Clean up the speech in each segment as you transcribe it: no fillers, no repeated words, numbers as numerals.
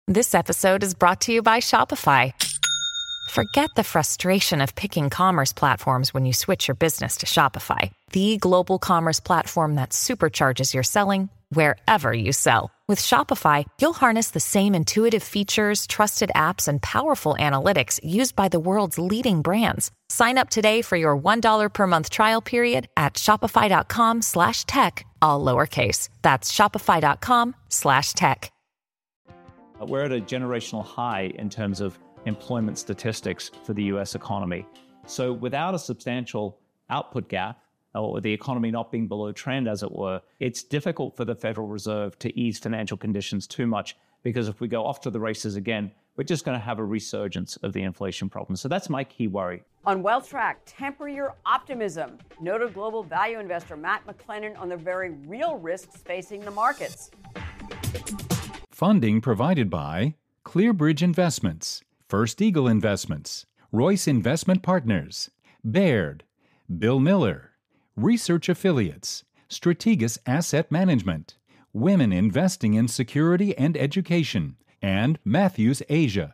This episode is brought to you by Shopify. Forget the frustration of picking commerce platforms when you switch your business to Shopify, the global commerce platform that supercharges your selling wherever you sell. With Shopify, you'll harness the same intuitive features, trusted apps, and powerful analytics used by the world's leading brands. Sign up today for your $1 per month trial period at shopify.com/tech, all lowercase. That's shopify.com/tech. We're at a generational high in terms of employment statistics for the US economy. So without a substantial output gap, or the economy not being below trend, as it were, it's difficult for the Federal Reserve to ease financial conditions too much, because if we go off to the races again, we're just going to have a resurgence of the inflation problem. So that's my key worry. On Wealth Track, temper your optimism. Noted global value investor Matt McLennan on the very real risks facing the markets. Funding provided by Clearbridge Investments, First Eagle Investments, Royce Investment Partners, Baird, Bill Miller, Research Affiliates, Strategas Asset Management, Women Investing in Security and Education, and Matthews Asia.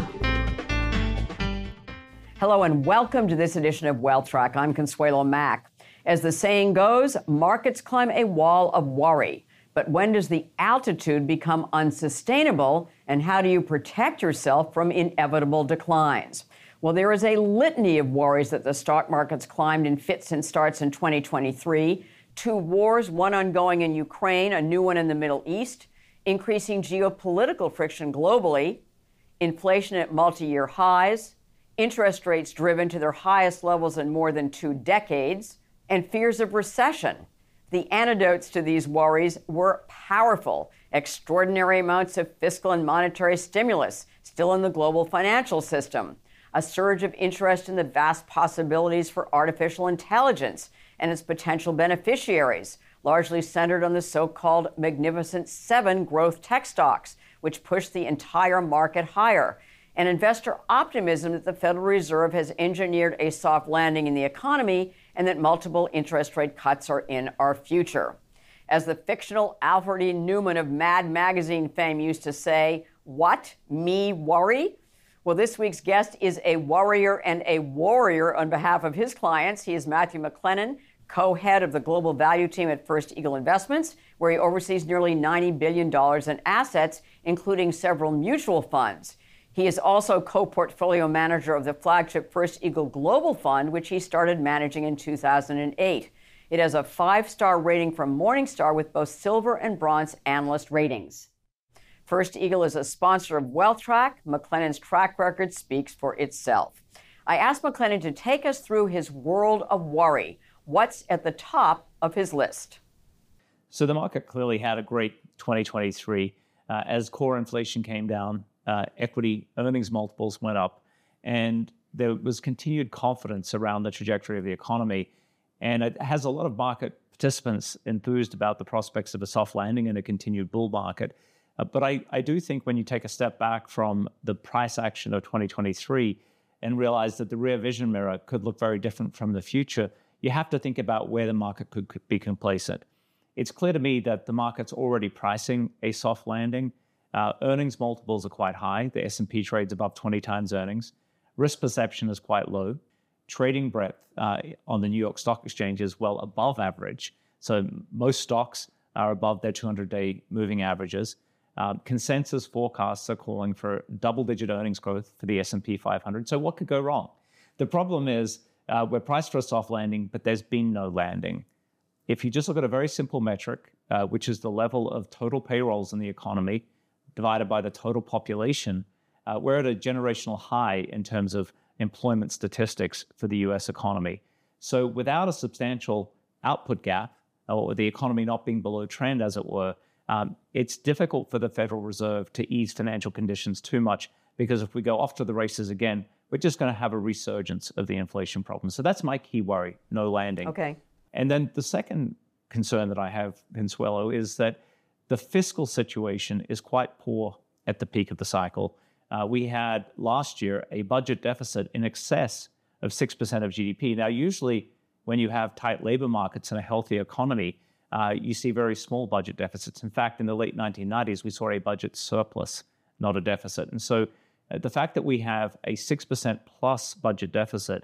Hello and welcome to this edition of Wealth Track. I'm Consuelo Mack. As the saying goes, markets climb a wall of worry. But when does the altitude become unsustainable, and how do you protect yourself from inevitable declines? Well, there is a litany of worries that the stock markets climbed in fits and starts in 2023. 2 wars, one ongoing in Ukraine, a new one in the Middle East, increasing geopolitical friction globally, inflation at multi-year highs, interest rates driven to their highest levels in more than 2 decades, and fears of recession. The antidotes to these worries were powerful. Extraordinary amounts of fiscal and monetary stimulus still in the global financial system. A surge of interest in the vast possibilities for artificial intelligence and its potential beneficiaries, largely centered on the so-called Magnificent Seven growth tech stocks, which pushed the entire market higher. And investor optimism that the Federal Reserve has engineered a soft landing in the economy and that multiple interest rate cuts are in our future. As the fictional Alfred E. Newman of Mad Magazine fame used to say, "What? Me worry?" Well, this week's guest is a worrier and a warrior on behalf of his clients. He is Matthew McLennan, co-head of the global value team at First Eagle Investments, where he oversees nearly $90 billion in assets, including several mutual funds. He is also co-portfolio manager of the flagship First Eagle Global Fund, which he started managing in 2008. It has a 5-star rating from Morningstar with both silver and bronze analyst ratings. First Eagle is a sponsor of Wealth Track. McLennan's track record speaks for itself. I asked McLennan to take us through his world of worry. What's at the top of his list? So the market clearly had a great 2023. As core inflation came down, equity earnings multiples went up, and there was continued confidence around the trajectory of the economy. And it has a lot of market participants enthused about the prospects of a soft landing and a continued bull market. But I do think when you take a step back from the price action of 2023 and realize that the rear vision mirror could look very different from the future, you have to think about where the market could be complacent. It's clear to me that the market's already pricing a soft landing. Earnings multiples are quite high. The S&P trades above 20 times earnings. Risk perception is quite low. Trading breadth on the New York Stock Exchange is well above average. So most stocks are above their 200-day moving averages. Consensus forecasts are calling for double-digit earnings growth for the S&P 500. So what could go wrong? The problem is we're priced for a soft landing, but there's been no landing. If you just look at a very simple metric, which is the level of total payrolls in the economy divided by the total population, we're at a generational high in terms of employment statistics for the US economy. So without a substantial output gap, or the economy not being below trend, as it were, it's difficult for the Federal Reserve to ease financial conditions too much, because if we go off to the races again, we're just going to have a resurgence of the inflation problem. So that's my key worry, no landing. Okay. And then the second concern that I have, Consuelo, is that the fiscal situation is quite poor at the peak of the cycle. We had last year a budget deficit in excess of 6% of GDP. Now, usually when you have tight labor markets and a healthy economy, you see very small budget deficits. In fact, in the late 1990s, we saw a budget surplus not a deficit. And so the fact that we have a 6% plus budget deficit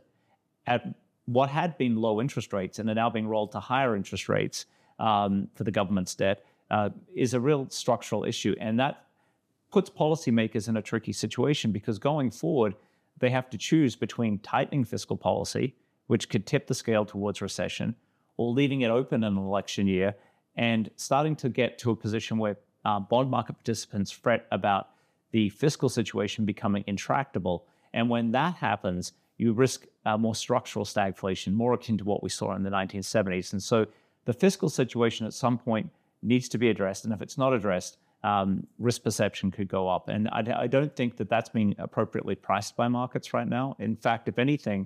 at what had been low interest rates and are now being rolled to higher interest rates for the government's debt is a real structural issue. And that puts policymakers in a tricky situation because going forward, they have to choose between tightening fiscal policy, which could tip the scale towards recession, or leaving it open in an election year and starting to get to a position where bond market participants fret about the fiscal situation becoming intractable. And when that happens, you risk more structural stagflation, more akin to what we saw in the 1970s. And so the fiscal situation at some point needs to be addressed. And if it's not addressed, risk perception could go up. And I don't think that that's being appropriately priced by markets right now. In fact, if anything,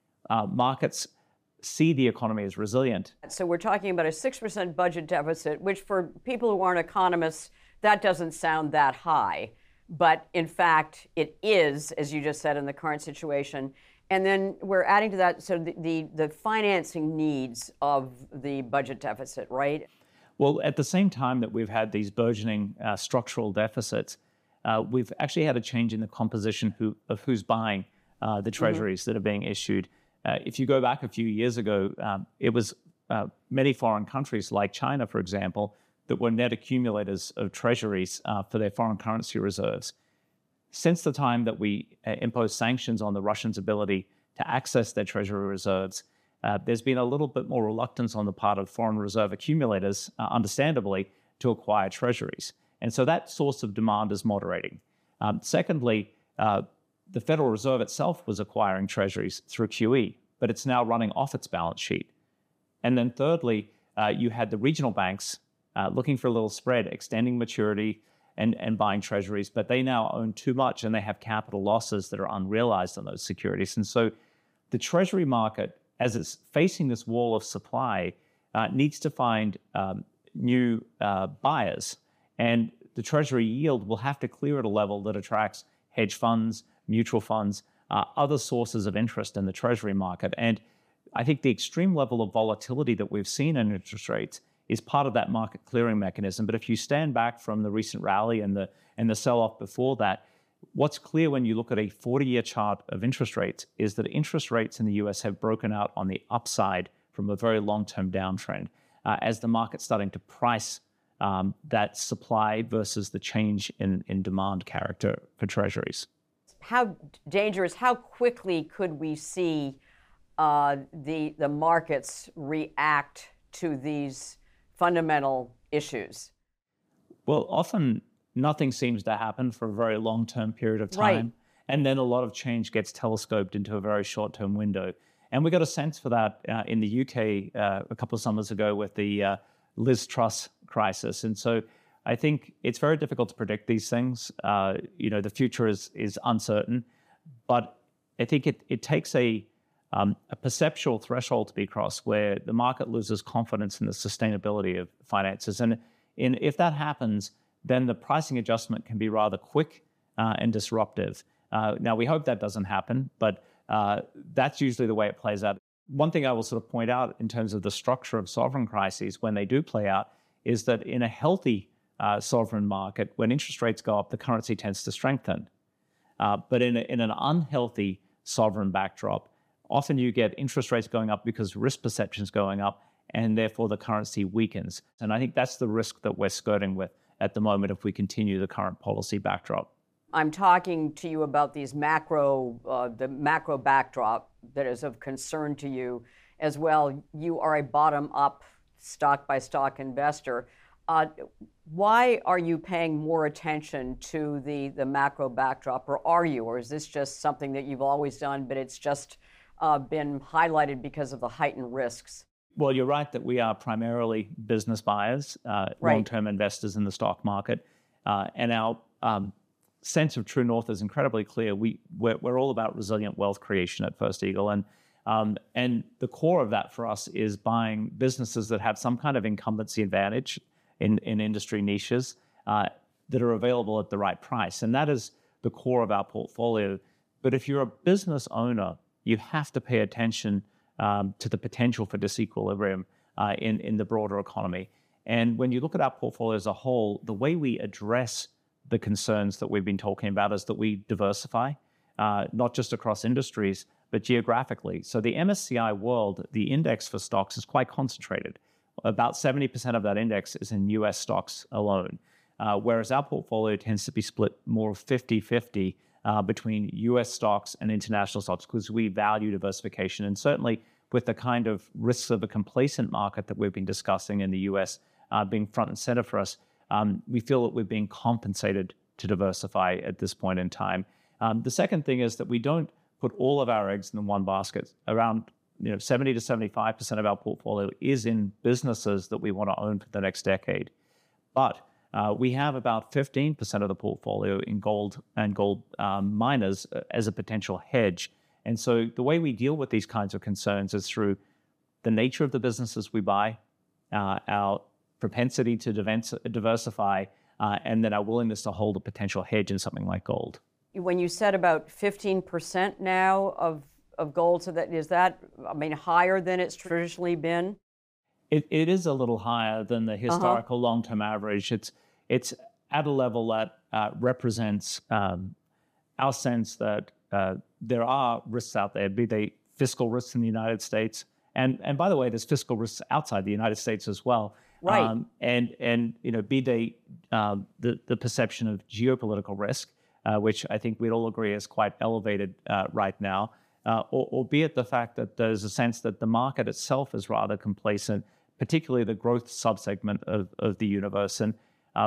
markets see the economy as resilient. So we're talking about a 6% budget deficit, which for people who aren't economists, that doesn't sound that high. But in fact, it is, as you just said, in the current situation. And then we're adding to that, so the financing needs of the budget deficit, right? Well, at the same time that we've had these burgeoning structural deficits, we've actually had a change in the composition of who's buying the treasuries that are being issued. If you go back a few years ago, it was many foreign countries like China, for example, that were net accumulators of treasuries for their foreign currency reserves. Since the time that we imposed sanctions on the Russians' ability to access their treasury reserves, there's been a little bit more reluctance on the part of foreign reserve accumulators, understandably, to acquire treasuries. And so that source of demand is moderating. Secondly, the Federal Reserve itself was acquiring treasuries through QE, but it's now running off its balance sheet. And then thirdly, you had the regional banks looking for a little spread, extending maturity and buying treasuries, but they now own too much and they have capital losses that are unrealized on those securities. And so the treasury market, as it's facing this wall of supply, needs to find new buyers. And the treasury yield will have to clear at a level that attracts hedge funds, mutual funds, other sources of interest in the treasury market. And I think the extreme level of volatility that we've seen in interest rates is part of that market clearing mechanism. But if you stand back from the recent rally and the sell-off before that, what's clear when you look at a 40-year chart of interest rates is that interest rates in the US have broken out on the upside from a very long-term downtrend as the market's starting to price that supply versus the change in demand character for treasuries. How dangerous, how quickly could we see the markets react to these fundamental issues? Well, often nothing seems to happen for a very long-term period of time. Right. And then a lot of change gets telescoped into a very short-term window. And we got a sense for that in the UK a couple of summers ago with the Liz Truss crisis. And so I think it's very difficult to predict these things. The future is uncertain, but I think it takes a perceptual threshold to be crossed where the market loses confidence in the sustainability of finances. And if that happens, then the pricing adjustment can be rather quick and disruptive. Now, we hope that doesn't happen, but that's usually the way it plays out. One thing I will sort of point out in terms of the structure of sovereign crises when they do play out is that in a healthy sovereign market, when interest rates go up, the currency tends to strengthen. But in an unhealthy sovereign backdrop, often you get interest rates going up because risk perception is going up, and therefore the currency weakens. And I think that's the risk that we're skirting with at the moment if we continue the current policy backdrop. I'm talking to you about these the macro backdrop that is of concern to you as well. You are a bottom-up, stock-by-stock investor. Why are you paying more attention to the macro backdrop, or are you? Or is this just something that you've always done, but it's just been highlighted because of the heightened risks? Well, you're right that we are primarily business buyers, long-term investors in the stock market. And our sense of true north is incredibly clear. We're all about resilient wealth creation at First Eagle. And the core of that for us is buying businesses that have some kind of incumbency advantage in industry niches that are available at the right price. And that is the core of our portfolio. But if you're a business owner, you have to pay attention to the potential for disequilibrium in the broader economy. And when you look at our portfolio as a whole, the way we address the concerns that we've been talking about is that we diversify, not just across industries, but geographically. So the MSCI World, the index for stocks, is quite concentrated. About 70% of that index is in US stocks alone, whereas our portfolio tends to be split more 50-50 between US stocks and international stocks because we value diversification. And certainly with the kind of risks of a complacent market that we've been discussing in the US being front and center for us, we feel that we're being compensated to diversify at this point in time. The second thing is that we don't put all of our eggs in one basket. Around 70 to 75% of our portfolio is in businesses that we want to own for the next decade. But we have about 15% of the portfolio in gold and gold miners as a potential hedge. And so the way we deal with these kinds of concerns is through the nature of the businesses we buy, our propensity to diversify, and then our willingness to hold a potential hedge in something like gold. When you said about 15% now of gold, so is that higher than it's traditionally been? It is a little higher than the historical long-term average. It's at a level that represents our sense that there are risks out there, be they fiscal risks in the United States, and by the way, there's fiscal risks outside the United States as well. Right. And be they the perception of geopolitical risk, which I think we'd all agree is quite elevated right now, or be it the fact that there's a sense that the market itself is rather complacent, particularly the growth subsegment of the universe. And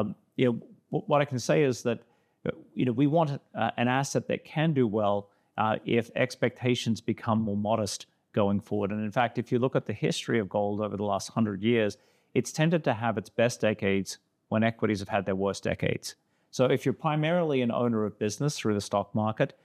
what I can say is that we want an asset that can do well if expectations become more modest going forward. And in fact, if you look at the history of gold over the last 100 years, it's tended to have its best decades when equities have had their worst decades. So if you're primarily an owner of business through the stock market,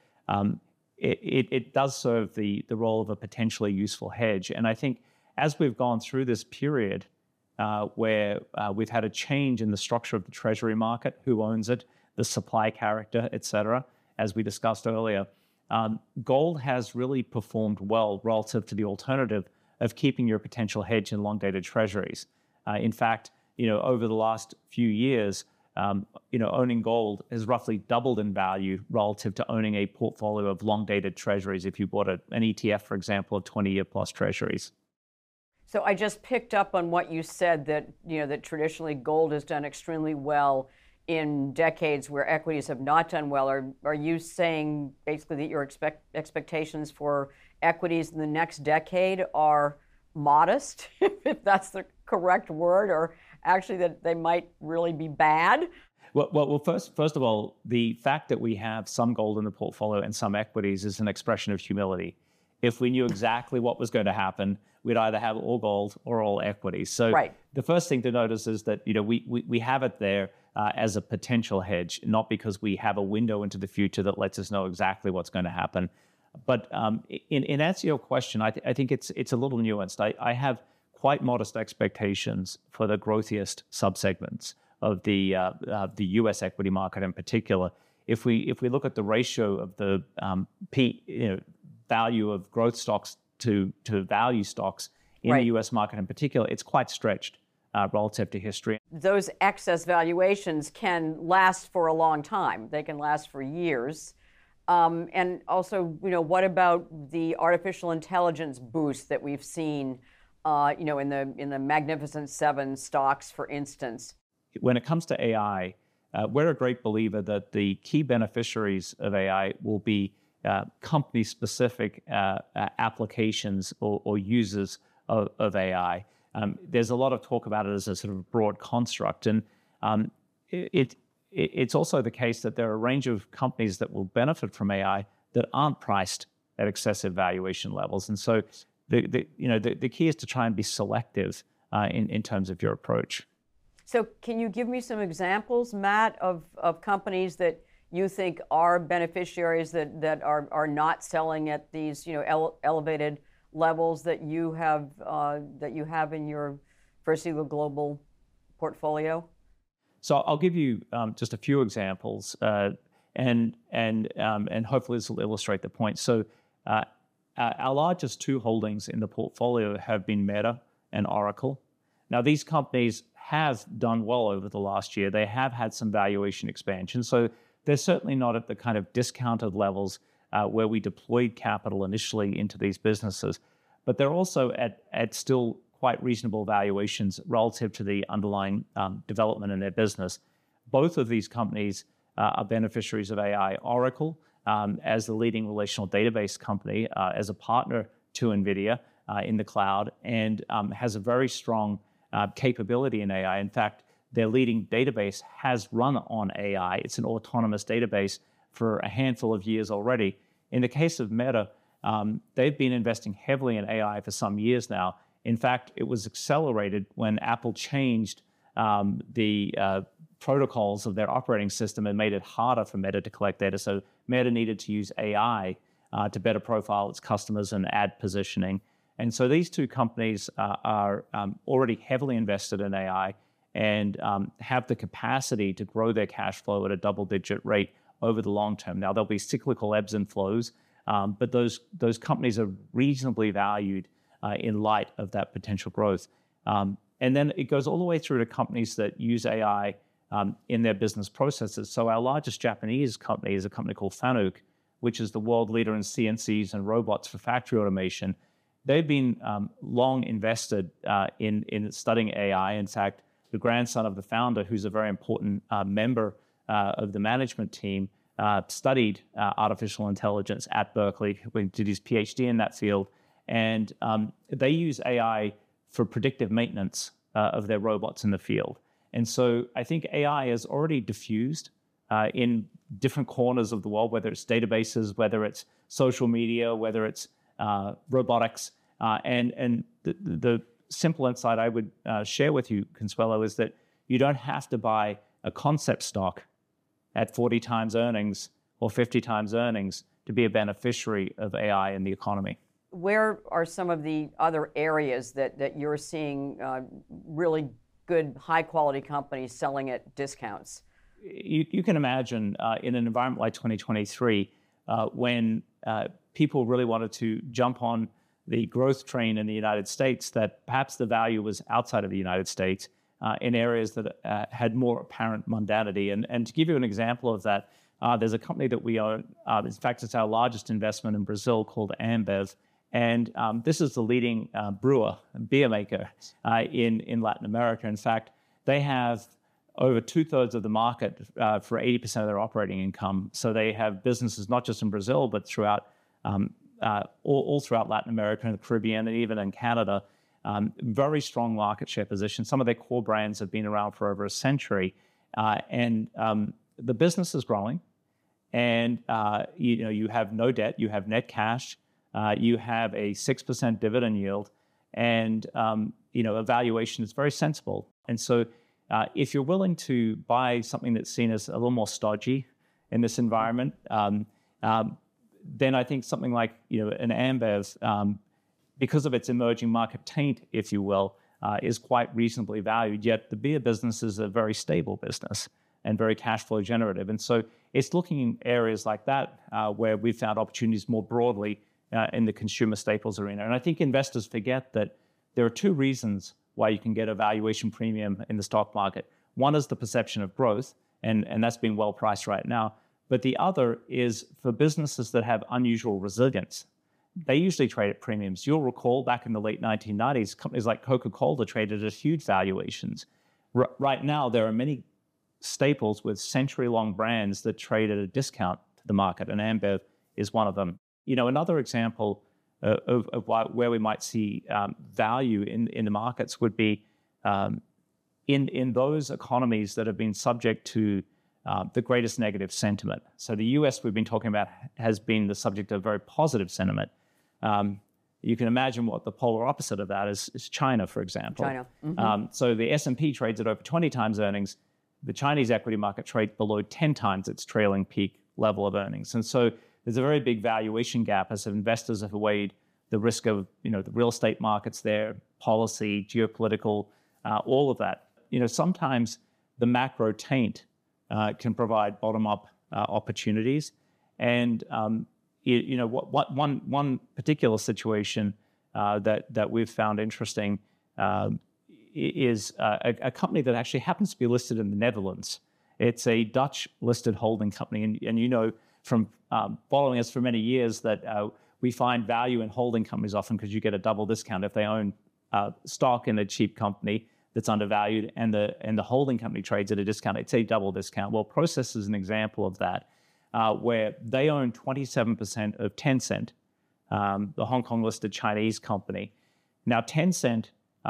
it does serve the role of a potentially useful hedge. And I think as we've gone through this period where we've had a change in the structure of the treasury market, who owns it, the supply character, et cetera, as we discussed earlier, gold has really performed well relative to the alternative of keeping your potential hedge in long-dated treasuries. In fact, over the last few years, owning gold has roughly doubled in value relative to owning a portfolio of long-dated treasuries if you bought an ETF, for example, of 20-year plus treasuries. So I just picked up on what you said that, that traditionally gold has done extremely well in decades where equities have not done well. Are you saying basically that your expectations for equities in the next decade are modest, if that's the correct word, or actually that they might really be bad? Well, first of all, the fact that we have some gold in the portfolio and some equities is an expression of humility. If we knew exactly what was going to happen, we'd either have all gold or all equities. So right. The first thing to notice is that we have it there as a potential hedge, not because we have a window into the future that lets us know exactly what's going to happen. But in answer to your question, I think it's a little nuanced. I have quite modest expectations for the growthiest subsegments of the U.S. equity market in particular. If we look at the ratio of the value of growth stocks to value stocks in the U.S. market in particular, it's quite stretched relative to history. Those excess valuations can last for a long time. They can last for years. And also, what about the artificial intelligence boost that we've seen, in the Magnificent Seven stocks, for instance? When it comes to AI, we're a great believer that the key beneficiaries of AI will be company-specific applications or users of AI. There's a lot of talk about it as a sort of broad construct, and it's also the case that there are a range of companies that will benefit from AI that aren't priced at excessive valuation levels. And so the key is to try and be selective in terms of your approach. So can you give me some examples, Matt, of companies that you think are beneficiaries that are not selling at these elevated levels that you have in your First Eagle Global portfolio? So I'll give you just a few examples, and hopefully this will illustrate the point. So our largest two holdings in the portfolio have been Meta and Oracle. Now these companies have done well over the last year. They have had some valuation expansion. So they're certainly not at the kind of discounted levels where we deployed capital initially into these businesses. But they're also at still quite reasonable valuations relative to the underlying development in their business. Both of these companies are beneficiaries of AI. Oracle, as the leading relational database company, as a partner to NVIDIA in the cloud, and has a very strong capability in AI. In fact, their leading database has run on AI. It's an autonomous database for a handful of years already. In the case of Meta, they've been investing heavily in AI for some years now. In fact, it was accelerated when Apple changed the protocols of their operating system and made it harder for Meta to collect data. So Meta needed to use AI to better profile its customers and ad positioning. And so these two companies are already heavily invested in AI and have the capacity to grow their cash flow at a double-digit rate over the long term. Now, there'll be cyclical ebbs and flows, but those companies are reasonably valued in light of that potential growth. And then it goes all the way through to companies that use AI in their business processes. So our largest Japanese company is a company called Fanuc, which is the world leader in CNCs and robots for factory automation. They've been long invested in studying AI. In fact, the grandson of the founder, who's a very important member of the management team, studied artificial intelligence at Berkeley, did his PhD in that field. And they use AI for predictive maintenance of their robots in the field. And so I think AI is already diffused in different corners of the world, whether it's databases, whether it's social media, whether it's robotics. And the simple insight I would share with you, Consuelo, is that you don't have to buy a concept stock at 40 times earnings or 50 times earnings to be a beneficiary of AI in the economy. Where are some of the other areas that you're seeing really good, high-quality companies selling at discounts? You can imagine in an environment like 2023, when people really wanted to jump on the growth train in the United States, that perhaps the value was outside of the United States in areas that had more apparent mundanity. And to give you an example of that, there's a company that we own. In fact, it's our largest investment in Brazil, called Ambev. And this is the leading beer maker in Latin America. In fact, they have over 2/3 of the market for 80% of their operating income. So they have businesses not just in Brazil, but throughout all throughout Latin America and the Caribbean and even in Canada. Very strong market share position. Some of their core brands have been around for over a century. And the business is growing. And you have no debt, you have net cash. You have a 6% dividend yield, and a valuation that's very sensible. And so, if you're willing to buy something that's seen as a little more stodgy in this environment, then I think something like an Ambev, because of its emerging market taint, if you will, is quite reasonably valued. Yet the beer business is a very stable business and very cash flow generative. And so, it's looking in areas like that where we've found opportunities more broadly. In the consumer staples arena. And I think investors forget that there are two reasons why you can get a valuation premium in the stock market. One is the perception of growth, and that's being well priced right now. But the other is for businesses that have unusual resilience. They usually trade at premiums. You'll recall back in the late 1990s, companies like Coca-Cola traded at huge valuations. Right now, there are many staples with century-long brands that trade at a discount to the market, and Ambev is one of them. Another example of where we might see value in the markets would be in those economies that have been subject to the greatest negative sentiment. So the U.S. we've been talking about has been the subject of very positive sentiment. You can imagine what the polar opposite of that is China, for example. China. Mm-hmm. So the S&P trades at over 20 times earnings. The Chinese equity market trades below 10 times its trailing peak level of earnings. And so there's a very big valuation gap as investors have weighed the risk of the real estate markets there, policy, geopolitical, all of that. Sometimes the macro taint can provide bottom-up opportunities. And one particular situation that we've found interesting is a company that actually happens to be listed in the Netherlands. It's a Dutch listed holding company. And you know from following us for many years that we find value in holding companies often because you get a double discount if they own stock in a cheap company that's undervalued and the holding company trades at a discount. It's a double discount. Well, Prosus is an example of that, where they own 27% of Tencent, the Hong Kong listed Chinese company. Now, Tencent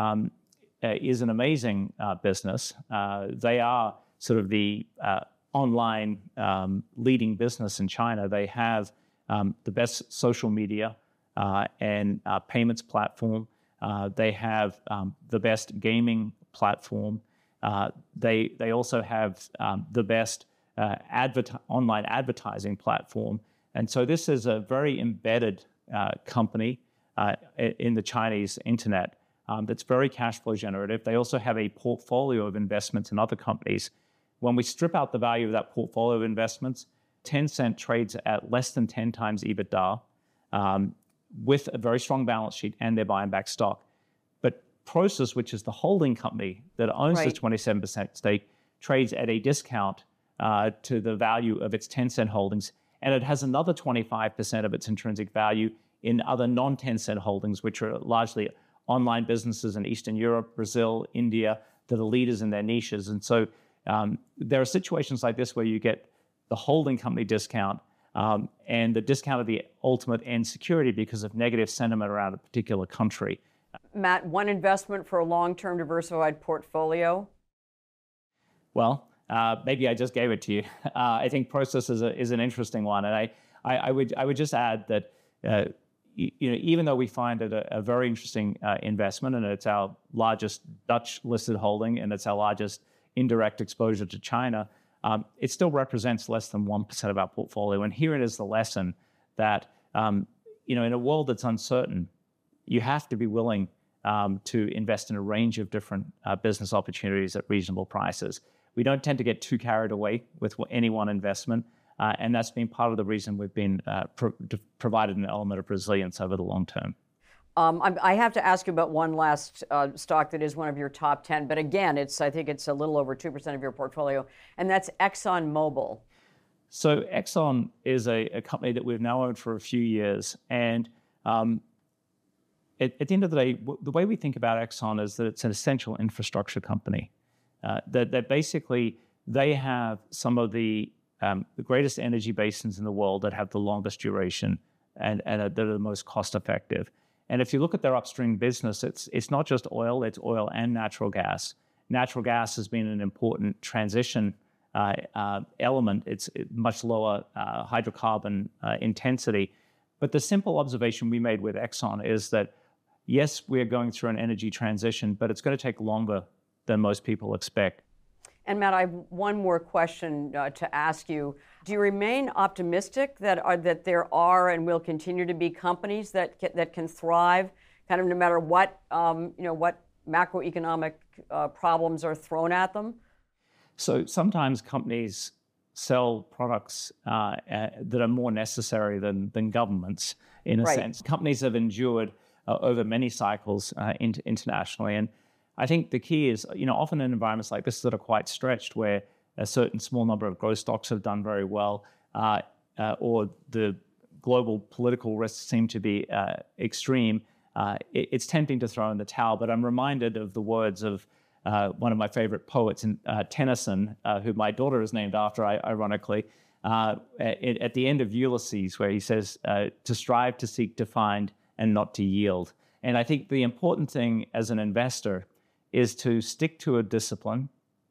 is an amazing business. They are sort of the online leading business in China. They have the best social media and payments platform. They have the best gaming platform. They also have the best online advertising platform. And so this is a very embedded company in the Chinese internet that's very cash flow generative. They also have a portfolio of investments in other companies. When we strip out the value of that portfolio of investments, Tencent trades at less than 10 times EBITDA with a very strong balance sheet, and they're buying back stock. But Prosus, which is the holding company that owns the 27% stake, trades at a discount to the value of its Tencent holdings, and it has another 25% of its intrinsic value in other non-Tencent holdings, which are largely online businesses in Eastern Europe, Brazil, India, that are leaders in their niches. And so there are situations like this where you get the holding company discount and the discount of the ultimate end security because of negative sentiment around a particular country. Matt, one investment for a long-term diversified portfolio? Well, maybe I just gave it to you. I think Prosus is an interesting one, and I would just add that even though we find it a very interesting investment, and it's our largest Dutch listed holding, and it's our largest indirect exposure to China, it still represents less than 1% of our portfolio. And here it is the lesson that in a world that's uncertain, you have to be willing to invest in a range of different business opportunities at reasonable prices. We don't tend to get too carried away with any one investment, and that's been part of the reason we've been provided an element of resilience over the long term. I have to ask you about one last stock that is one of your top 10, but again, I think it's a little over 2% of your portfolio, and that's ExxonMobil. So Exxon is a company that we've now owned for a few years, and at the end of the day, the way we think about Exxon is that it's an essential infrastructure company. That basically they have some of the greatest energy basins in the world that have the longest duration and that are the most cost effective. And if you look at their upstream business, it's not just oil, it's oil and natural gas. Natural gas has been an important transition element. It's much lower hydrocarbon intensity. But the simple observation we made with Exxon is that, yes, we are going through an energy transition, but it's going to take longer than most people expect. And Matt, I have one more question to ask you. Do you remain optimistic that there are and will continue to be companies that can thrive, kind of no matter what what macroeconomic problems are thrown at them? So sometimes companies sell products that are more necessary than governments, in a sense. Companies have endured over many cycles internationally, and I think the key is, often in environments like this that are quite stretched, where a certain small number of growth stocks have done very well, or the global political risks seem to be extreme, it's tempting to throw in the towel. But I'm reminded of the words of one of my favorite poets, Tennyson, who my daughter is named after, ironically, at the end of Ulysses, where he says, to strive, to seek, to find, and not to yield. And I think the important thing as an investor is to stick to a discipline,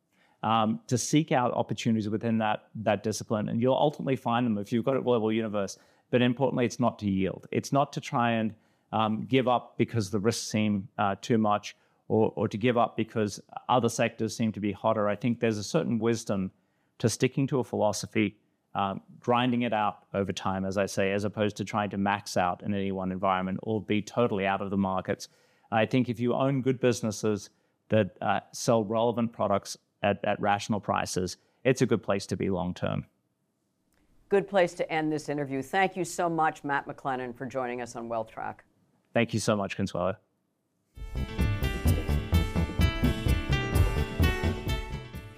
to seek out opportunities within that discipline, and you'll ultimately find them if you've got a global universe. But importantly, it's not to yield. It's not to try and give up because the risks seem too much, or to give up because other sectors seem to be hotter. I think there's a certain wisdom to sticking to a philosophy, grinding it out over time, as I say, as opposed to trying to max out in any one environment or be totally out of the markets. I think if you own good businesses that sell relevant products at rational prices, it's a good place to be long term. Good place to end this interview. Thank you so much, Matt McLennan, for joining us on Wealth Track. Thank you so much, Consuelo.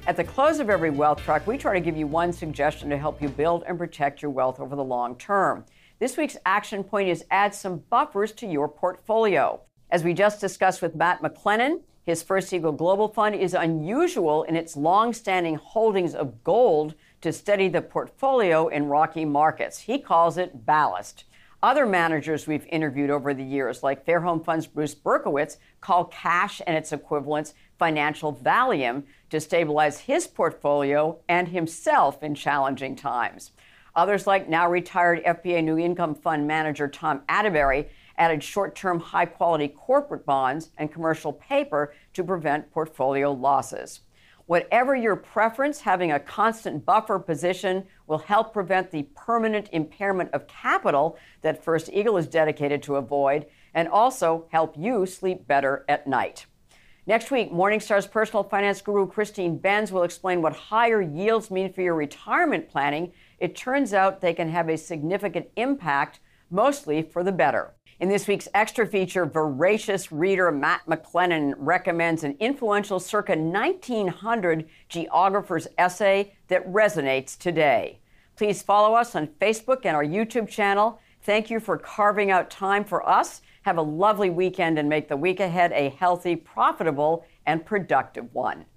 At the close of every Wealth Track, we try to give you one suggestion to help you build and protect your wealth over the long term. This week's action point is add some buffers to your portfolio. As we just discussed with Matt McLennan, his First Eagle Global Fund is unusual in its long-standing holdings of gold to steady the portfolio in rocky markets. He calls it ballast. Other managers we've interviewed over the years, like Fairholme Fund's Bruce Berkowitz, call cash and its equivalents financial Valium to stabilize his portfolio and himself in challenging times. Others, like now retired FPA New Income Fund manager Tom Atterbury, added short-term high-quality corporate bonds and commercial paper to prevent portfolio losses. Whatever your preference, having a constant buffer position will help prevent the permanent impairment of capital that First Eagle is dedicated to avoid, and also help you sleep better at night. Next week, Morningstar's personal finance guru Christine Benz will explain what higher yields mean for your retirement planning. It turns out they can have a significant impact, mostly for the better. In this week's extra feature, voracious reader Matt McLennan recommends an influential circa 1900 geographer's essay that resonates today. Please follow us on Facebook and our YouTube channel. Thank you for carving out time for us. Have a lovely weekend and make the week ahead a healthy, profitable, and productive one.